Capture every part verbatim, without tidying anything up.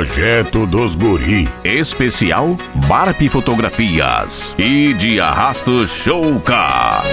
Projeto dos Guri. Especial Barbie Fotografias e de Arrasto Showka.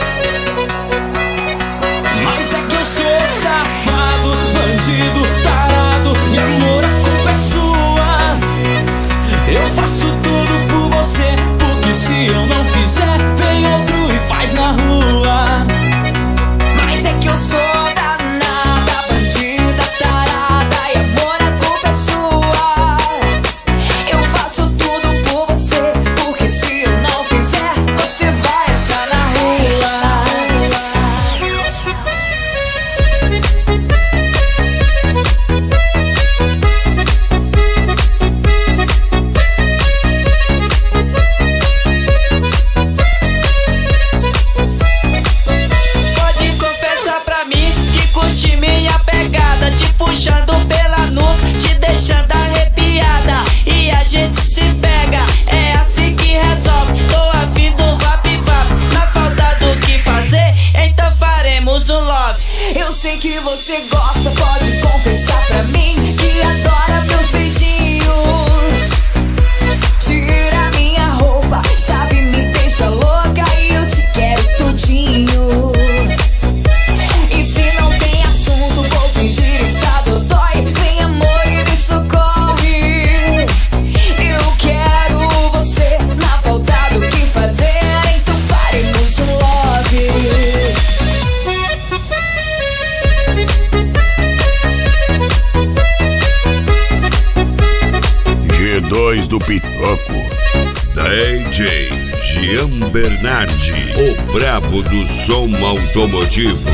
Mas é que eu sou safado, bandido, tarado, e amor, a culpa é sua. Eu faço tudo por você, porque se eu não fizer, vem outro e faz na rua. Mas é que eu sou danada, bandida, tarada, e amor, a culpa é sua. Eu faço tudo por você, porque se eu não fizer, você vai achar na rua. Puxando pela nuca, te deixando arrepiada, e a gente se pega, é assim que resolve. Tô afim do vap-vap, na falta do que fazer, então faremos um love. Eu sei que você gosta, pode confessar pra mim que adora meus beijinhos. Tira minha roupa, sabe, me deixa louca e eu te quero tudinho. E se não tem assunto, vou fingir estar dodói. Vem amor e me socorre. Eu quero você, na falta do que fazer, então faremos um love. G dois do Pitoco. D J Jean Bernardi, o brabo do som automotivo.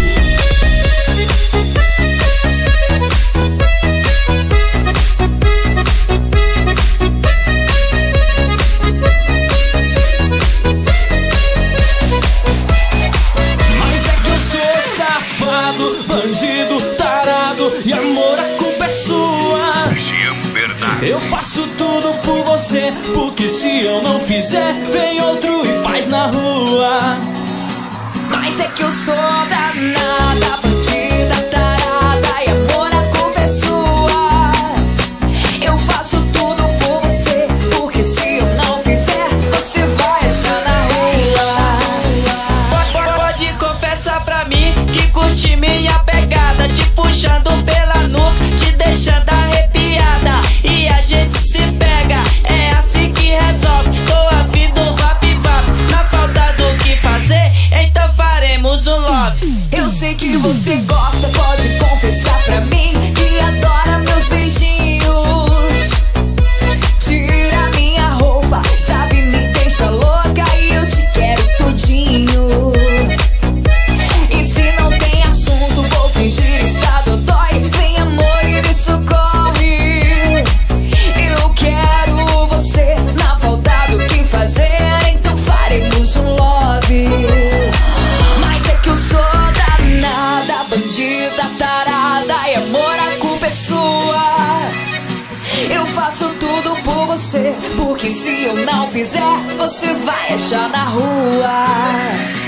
Mas é que eu sou safado, bandido, tarado, e amor, a culpa é sua. Jean Bernardi. Eu faço tudo por você, porque se eu não fizer, vem outro e faz na rua. Mas é que eu sou danada, bandida, tarada, e amor, a culpa é sua. Eu faço tudo por você, porque se eu não fizer, você vai achar na rua. Pode confessar pra mim que curte minha pegada, te puxando pela nuca, te deixando arrepiada, e a gente se pega, é assim que resolve. Tô afim do vap-vap, na falta do que fazer, então faremos um love. Eu sei que você gosta, pode confessar pra mim que adora meus beijinhos. Tira minha roupa, sabe, me deixa louca e eu te quero tudinho. E se não tem assunto, vou fingir estar dodói. Vem amor e me socorre. Eu quero você, na falta do que fazer, então faremos um love. Mas é que eu sou danada, bandida, tarada, e amor, a culpa é sua. Eu faço tudo por você, porque se eu não fizer, você vai achar na rua.